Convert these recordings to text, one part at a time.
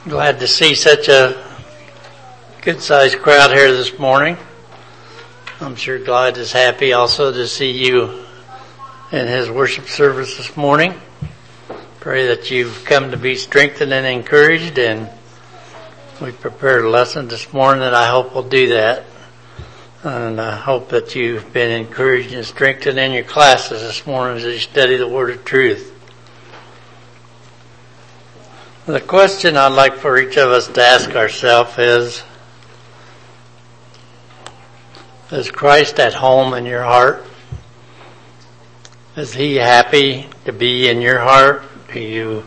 Glad to see such a good-sized crowd here this morning. I'm sure God is happy also to see you in His worship service this morning. Pray that you've come to be strengthened and encouraged, and we prepared a lesson this morning that I hope will do that. And I hope that you've been encouraged and strengthened in your classes this morning as you study the Word of Truth. The question I'd like for each of us to ask ourselves is Christ at home in your heart? Is He happy to be in your heart? Do you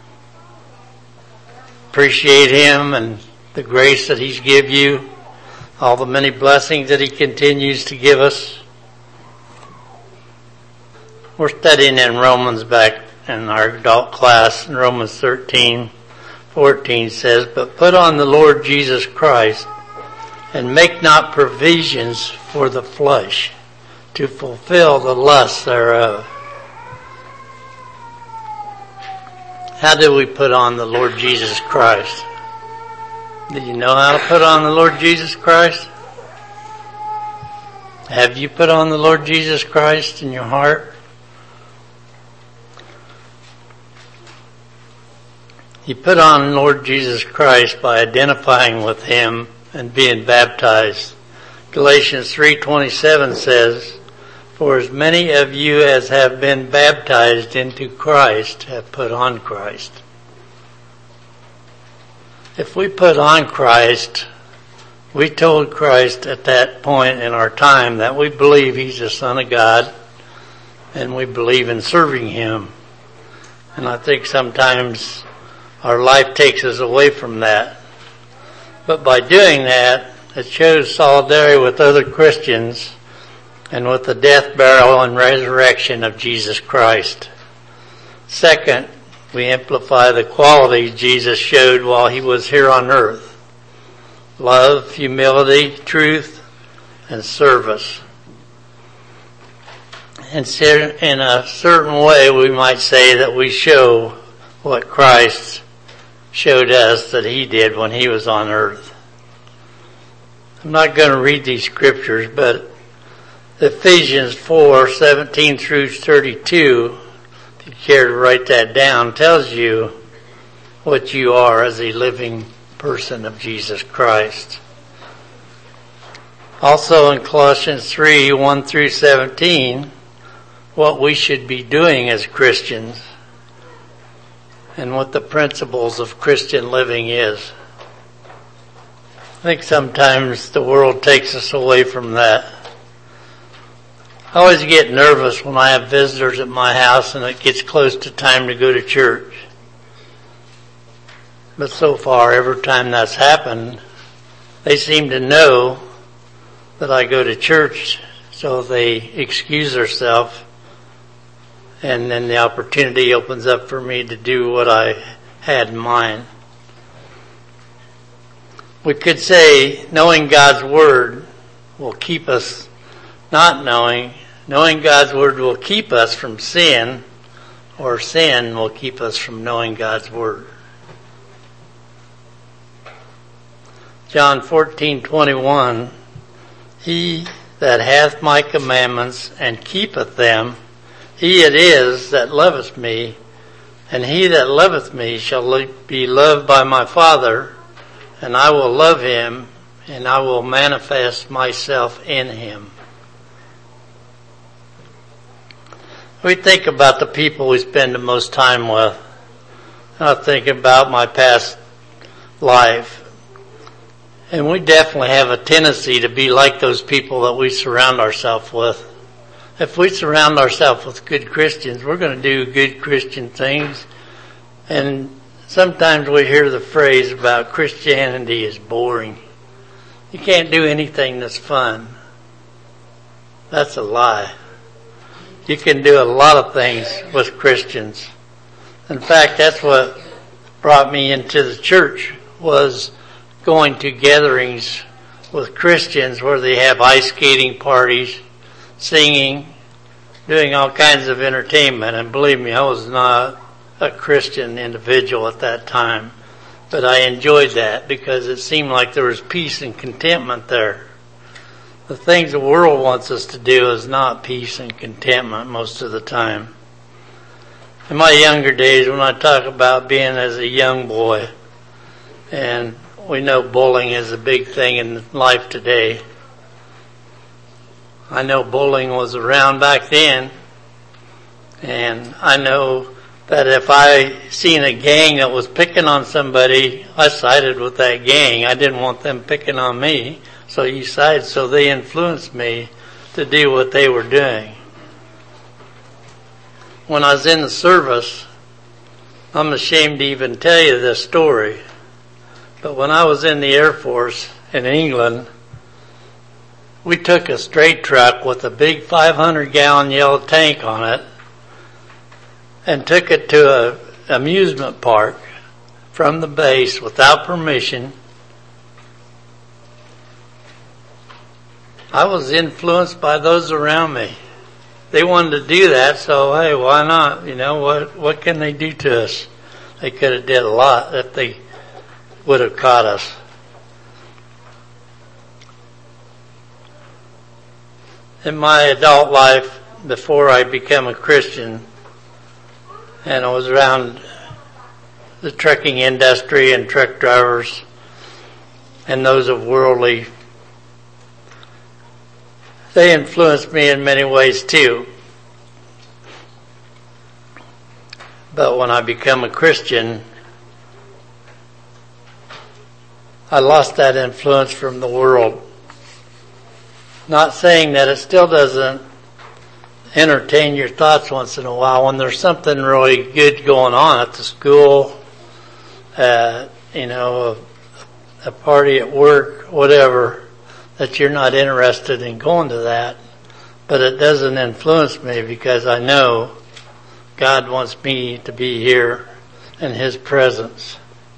appreciate Him and the grace that He's given you? All the many blessings that He continues to give us? We're studying in Romans back in our adult class, in Romans 13:14 says, "But put on the Lord Jesus Christ, and make not provisions for the flesh, to fulfill the lusts thereof." How do we put on the Lord Jesus Christ? Do you know how to put on the Lord Jesus Christ? Have you put on the Lord Jesus Christ in your heart? You put on Lord Jesus Christ by identifying with Him and being baptized. Galatians 3:27 says, "For as many of you as have been baptized into Christ have put on Christ." If we put on Christ, we told Christ at that point in our time that we believe He's the Son of God and we believe in serving Him. And I think sometimes our life takes us away from that. But by doing that, it shows solidarity with other Christians and with the death, burial, and resurrection of Jesus Christ. Second, we amplify the qualities Jesus showed while He was here on earth: love, humility, truth, and service. And in a certain way, we might say that we show what Christ showed us that He did when He was on earth. I'm not going to read these scriptures, but Ephesians 4:17 through 32, if you care to write that down, tells you what you are as a living person of Jesus Christ. Also in Colossians 3:1 through 17, what we should be doing as Christians and what the principles of Christian living is. I think sometimes the world takes us away from that. I always get nervous when I have visitors at my house and it gets close to time to go to church. But so far, every time that's happened, they seem to know that I go to church, so they excuse themselves, and then the opportunity opens up for me to do what I had in mind. We could say knowing God's Word will keep us not knowing. Knowing God's Word will keep us from sin, or sin will keep us from knowing God's Word. John 14:21, "He that hath my commandments and keepeth them, he it is that loveth me, and he that loveth me shall be loved by my Father, and I will love him, and I will manifest myself in him." We think about the people we spend the most time with. I think about my past life. And we definitely have a tendency to be like those people that we surround ourselves with. If we surround ourselves with good Christians, we're going to do good Christian things. And sometimes we hear the phrase about Christianity is boring. You can't do anything that's fun. That's a lie. You can do a lot of things with Christians. In fact, that's what brought me into the church, was going to gatherings with Christians where they have ice skating parties, singing, doing all kinds of entertainment. And believe me, I was not a Christian individual at that time. But I enjoyed that because it seemed like there was peace and contentment there. The things the world wants us to do is not peace and contentment most of the time. In my younger days, when I talk about being as a young boy, and we know bullying is a big thing in life today. I know bullying was around back then, and I know that if I seen a gang that was picking on somebody, I sided with that gang. I didn't want them picking on me, so you sided. So they influenced me to do what they were doing. When I was in the service, I'm ashamed to even tell you this story, but when I was in the Air Force in England, we took a straight truck with a big 500-gallon yellow tank on it and took it to an amusement park from the base without permission. I was influenced by those around me. They wanted to do that, so hey, why not? You know, what can they do to us? They could have did a lot if they would have caught us. In my adult life, before I became a Christian, and I was around the trucking industry and truck drivers and those of worldly, they influenced me in many ways too. But when I became a Christian, I lost that influence from the world. Not saying that it still doesn't entertain your thoughts once in a while when there's something really good going on at the school, a party at work, whatever, that you're not interested in going to that. But it doesn't influence me because I know God wants me to be here in His presence.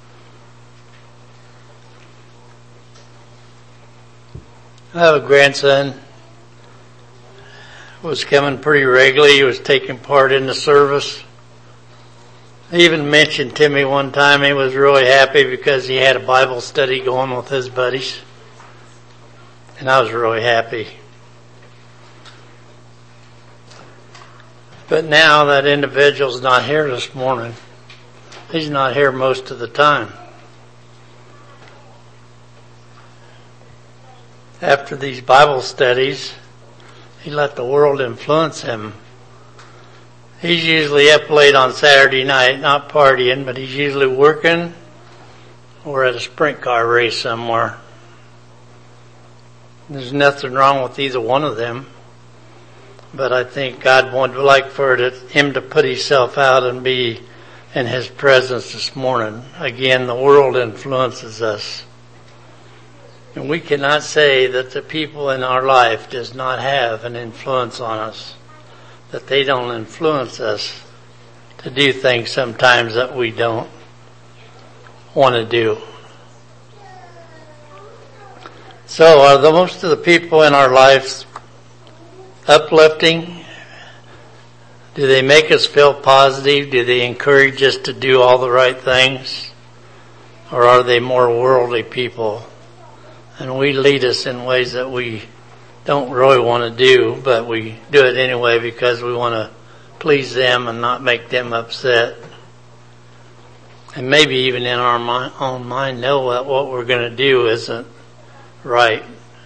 I have a grandson who was coming pretty regularly. He was taking part in the service. He even mentioned to me one time he was really happy because he had a Bible study going with his buddies. And I was really happy. But now that individual's not here this morning. He's not here most of the time. After these Bible studies, he let the world influence him. He's usually up late on Saturday night, not partying, but he's usually working or at a sprint car race somewhere. There's nothing wrong with either one of them, but I think God would like for him to put himself out and be in His presence this morning. Again, the world influences us. And we cannot say that the people in our life does not have an influence on us, that they don't influence us to do things sometimes that we don't want to do. So are most of the people in our lives uplifting? Do they make us feel positive? Do they encourage us to do all the right things? Or are they more worldly people? And we lead us in ways that we don't really want to do, but we do it anyway because we want to please them and not make them upset. And maybe even in our own mind know that what we're going to do isn't right.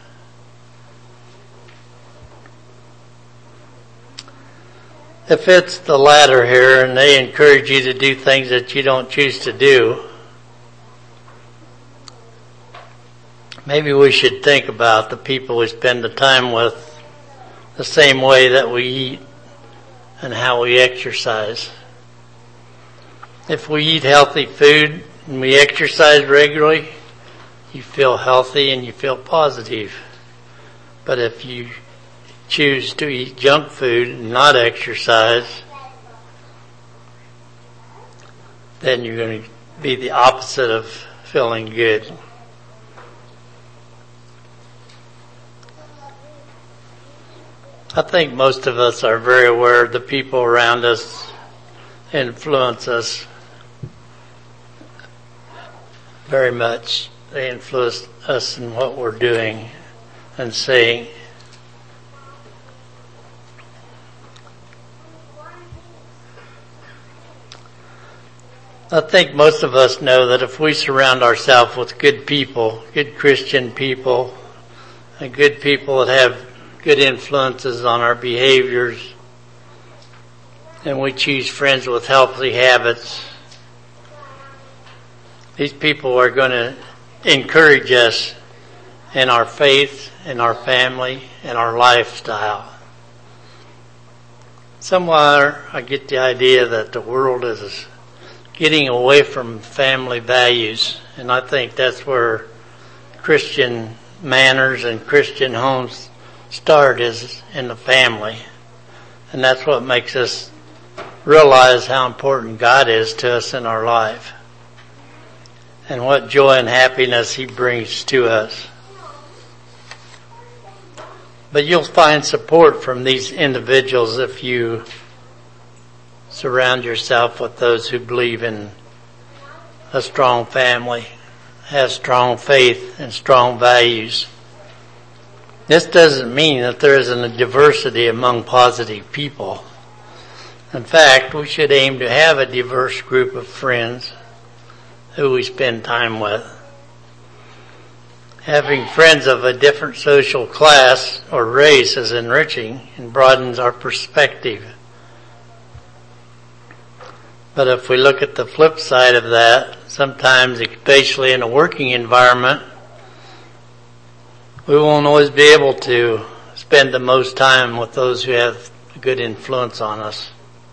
If it's the latter here and they encourage you to do things that you don't choose to do, maybe we should think about the people we spend the time with the same way that we eat and how we exercise. If we eat healthy food and we exercise regularly, you feel healthy and you feel positive. But if you choose to eat junk food and not exercise, then you're going to be the opposite of feeling good. I think most of us are very aware the people around us influence us. very much. They influence us in what we're doing and saying. I think most of us know that if we surround ourselves with good people, good Christian people, and good people that have good influences on our behaviors, and we choose friends with healthy habits, these people are going to encourage us in our faith, in our family, in our lifestyle. Somewhere I get the idea that the world is getting away from family values, and I think that's where Christian manners and Christian homes start, is in the family. And that's what makes us realize how important God is to us in our life and what joy and happiness He brings to us. But you'll find support from these individuals if you surround yourself with those who believe in a strong family, have strong faith and strong values. This doesn't mean that there isn't a diversity among positive people. In fact, we should aim to have a diverse group of friends who we spend time with. Having friends of a different social class or race is enriching and broadens our perspective. But if we look at the flip side of that, sometimes, especially in a working environment, we won't always be able to spend the most time with those who have a good influence on us.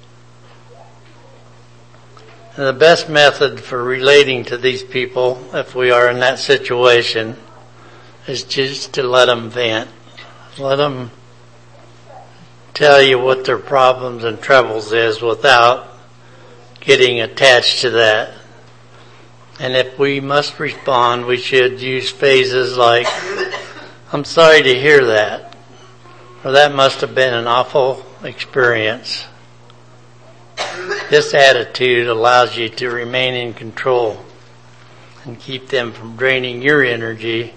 And the best method for relating to these people, if we are in that situation, is just to let them vent. Let them tell you what their problems and troubles is without getting attached to that. And if we must respond, we should use phrases like, "I'm sorry to hear that," or "that must have been an awful experience." This attitude allows you to remain in control and keep them from draining your energy.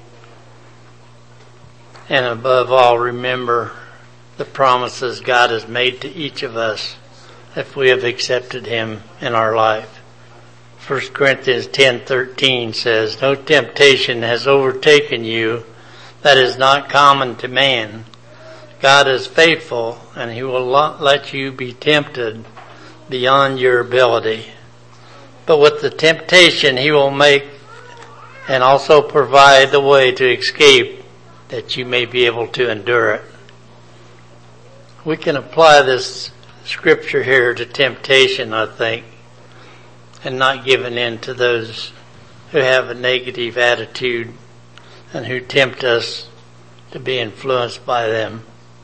And above all, remember the promises God has made to each of us if we have accepted Him in our life. 1 Corinthians 10:13 says, "No temptation has overtaken you that is not common to man. God is faithful, and He will not let you be tempted beyond your ability. But with the temptation He will make and also provide the way to escape, that you may be able to endure it." We can apply this scripture here to temptation, I think, and not giving in to those who have a negative attitude and who tempt us to be influenced by them.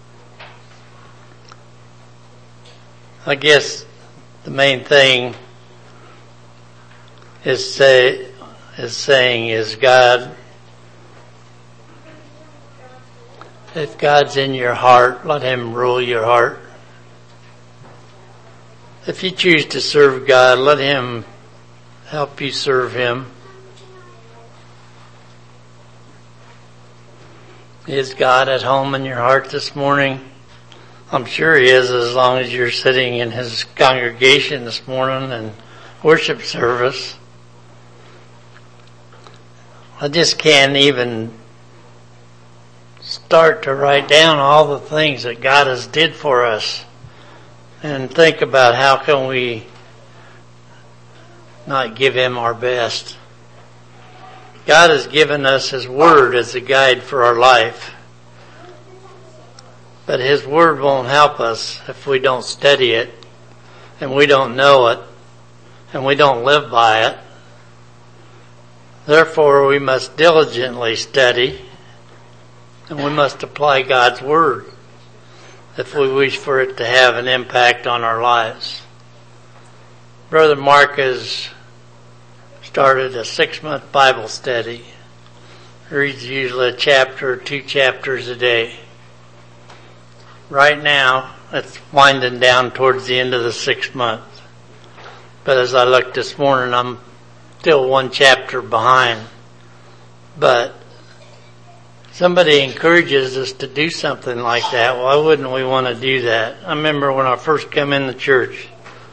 I guess the main thing is saying is God, if God's in your heart, let Him rule your heart. If you choose to serve God, let Him help you serve Him. Is God at home in your heart this morning? I'm sure He is, as long as you're sitting in His congregation this morning and worship service. I just can't even start to write down all the things that God has did for us and think about how can we not give Him our best. God has given us His Word as a guide for our life. But His Word won't help us if we don't study it, and we don't know it, and we don't live by it. Therefore, we must diligently study, and we must apply God's Word if we wish for it to have an impact on our lives. Brother Mark has started a 6-month Bible study. He reads usually a chapter or 2 chapters a day. Right now, it's winding down towards the end of the 6th month. But as I looked this morning, I'm still one chapter behind. But somebody encourages us to do something like that. Why wouldn't we want to do that? I remember when I first came in the church,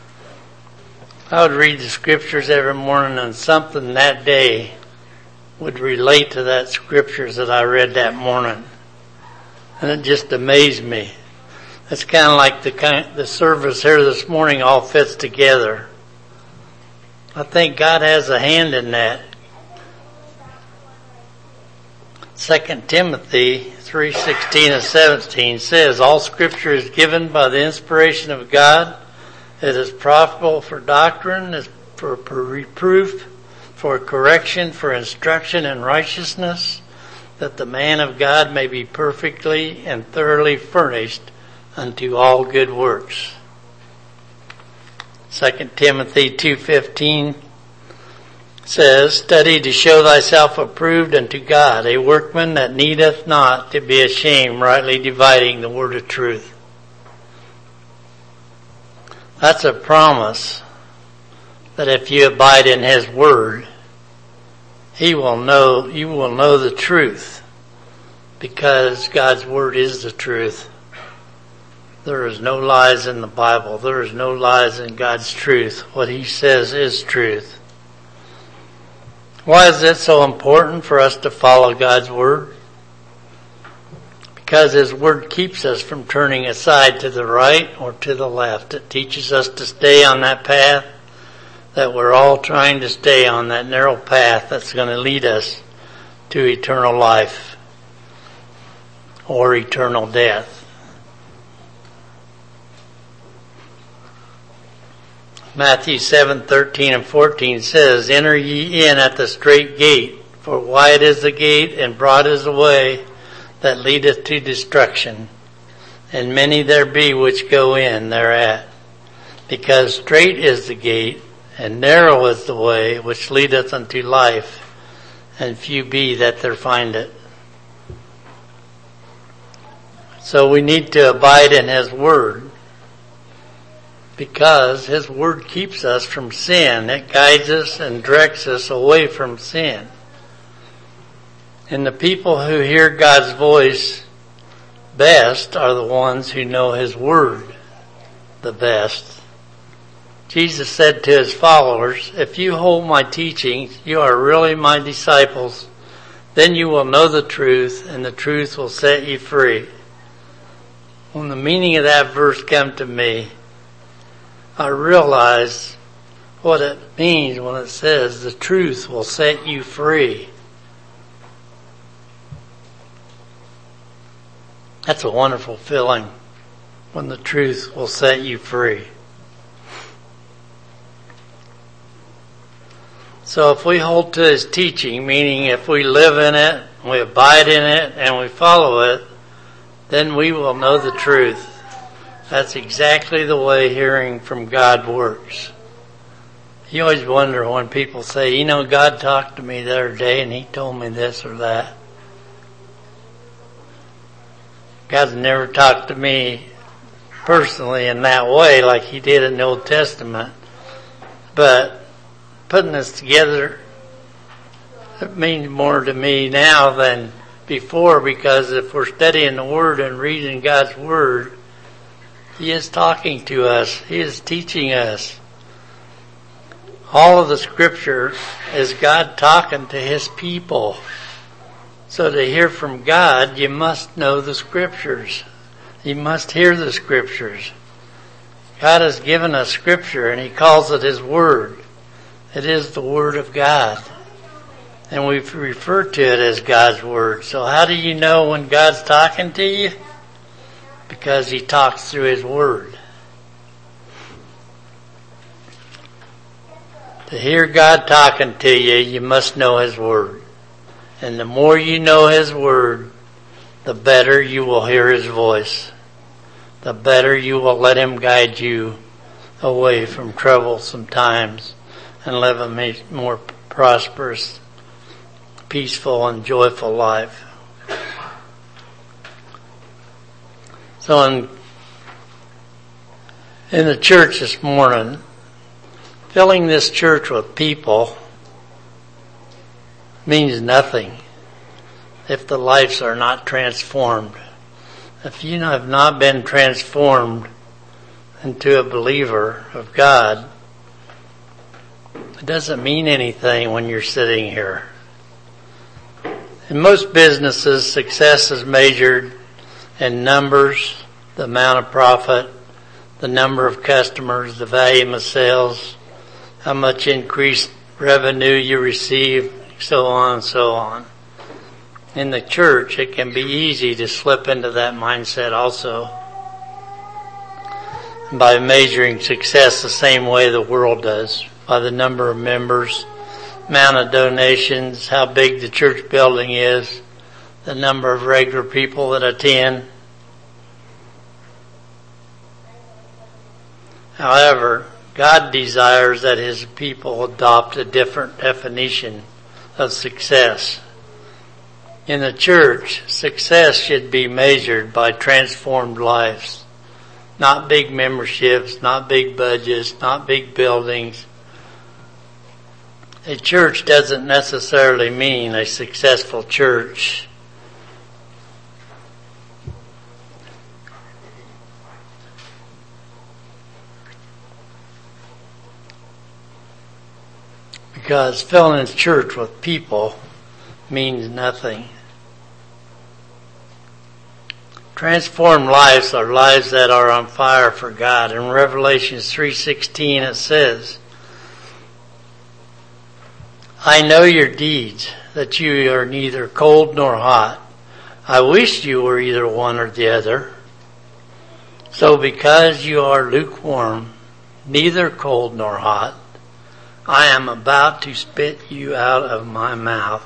I would read the scriptures every morning, and something that day would relate to that scriptures that I read that morning. And it just amazed me. It's kind of like the service here this morning all fits together. I think God has a hand in that. 2 Timothy 3:16 and 17 says, all scripture is given by the inspiration of God. It is profitable for doctrine, for reproof, for correction, for instruction in righteousness, that the man of God may be perfectly and thoroughly furnished unto all good works. 2 Timothy 2:15 says, study to show thyself approved unto God, a workman that needeth not to be ashamed, rightly dividing the word of truth. That's a promise that if you abide in His word, you will know the truth, because God's word is the truth. There is no lies in the Bible. There is no lies in God's truth. What He says is truth. Why is it so important for us to follow God's word? Because His word keeps us from turning aside to the right or to the left. It teaches us to stay on that path that we're all trying to stay on, that narrow path that's going to lead us to eternal life or eternal death. Matthew 7:13 and 14 says, enter ye in at the strait gate, for wide is the gate and broad is the way that leadeth to destruction, and many there be which go in thereat. Because strait is the gate, and narrow is the way which leadeth unto life, and few be that there find it. So we need to abide in His word, because His word keeps us from sin. It guides us and directs us away from sin. And the people who hear God's voice best are the ones who know His word the best. Jesus said to His followers, if you hold my teachings, you are really my disciples. Then you will know the truth, and the truth will set you free. When the meaning of that verse came to me, I realized what it means when it says the truth will set you free. That's a wonderful feeling, when the truth will set you free. So if we hold to His teaching, meaning if we live in it, we abide in it, and we follow it, then we will know the truth. That's exactly the way hearing from God works. You always wonder when people say, God talked to me the other day and He told me this or that. God's never talked to me personally in that way like He did in the Old Testament. But putting this together, it means more to me now than before, because if we're studying the Word and reading God's Word, He is talking to us. He is teaching us. All of the Scripture is God talking to His people. So to hear from God, you must know the Scriptures. You must hear the Scriptures. God has given us Scripture, and He calls it His Word. It is the Word of God. And we refer to it as God's Word. So how do you know when God's talking to you? Because He talks through His Word. To hear God talking to you, you must know His Word. And the more you know His Word, the better you will hear His voice. The better you will let Him guide you away from troublesome times and live a more prosperous, peaceful, and joyful life. So in the church this morning, filling this church with people means nothing if the lives are not transformed. If you have not been transformed into a believer of God, it doesn't mean anything when you're sitting here. In most businesses, success is measured in numbers, the amount of profit, the number of customers, the volume of sales, how much increased revenue you receive, so on and so on. In the church, it can be easy to slip into that mindset also by measuring success the same way the world does, by the number of members, amount of donations, how big the church building is, the number of regular people that attend. However, God desires that His people adopt a different definition of success. In the church, success should be measured by transformed lives, not big memberships, not big budgets, not big buildings. A church doesn't necessarily mean a successful church. Because filling a church with people means nothing. Transformed lives are lives that are on fire for God. In Revelation 3:16 it says, I know your deeds, that you are neither cold nor hot. I wish you were either one or the other. So because you are lukewarm, neither cold nor hot, I am about to spit you out of my mouth.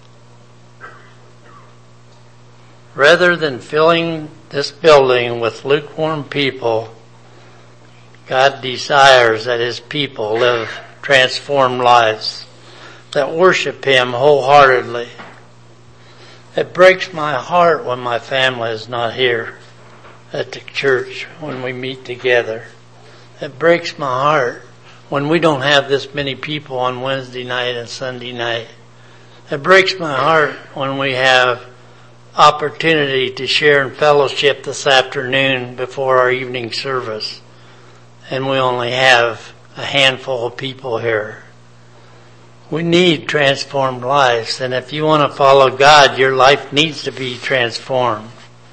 Rather than filling this building with lukewarm people, God desires that His people live transformed lives that worship Him wholeheartedly. It breaks my heart when my family is not here at the church when we meet together. It breaks my heart when we don't have this many people on Wednesday night and Sunday night. It breaks my heart when we have opportunity to share in fellowship this afternoon before our evening service, and we only have a handful of people here. We need transformed lives, and if you want to follow God, your life needs to be transformed.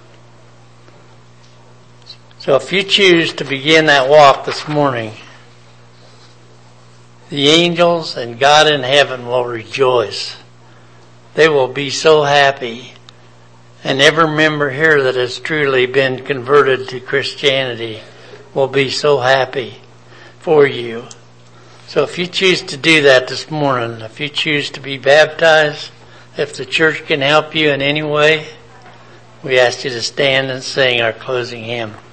So if you choose to begin that walk this morning, the angels and God in heaven will rejoice. They will be so happy. And every member here that has truly been converted to Christianity will be so happy for you. So if you choose to do that this morning, if you choose to be baptized, if the church can help you in any way, we ask you to stand and sing our closing hymn.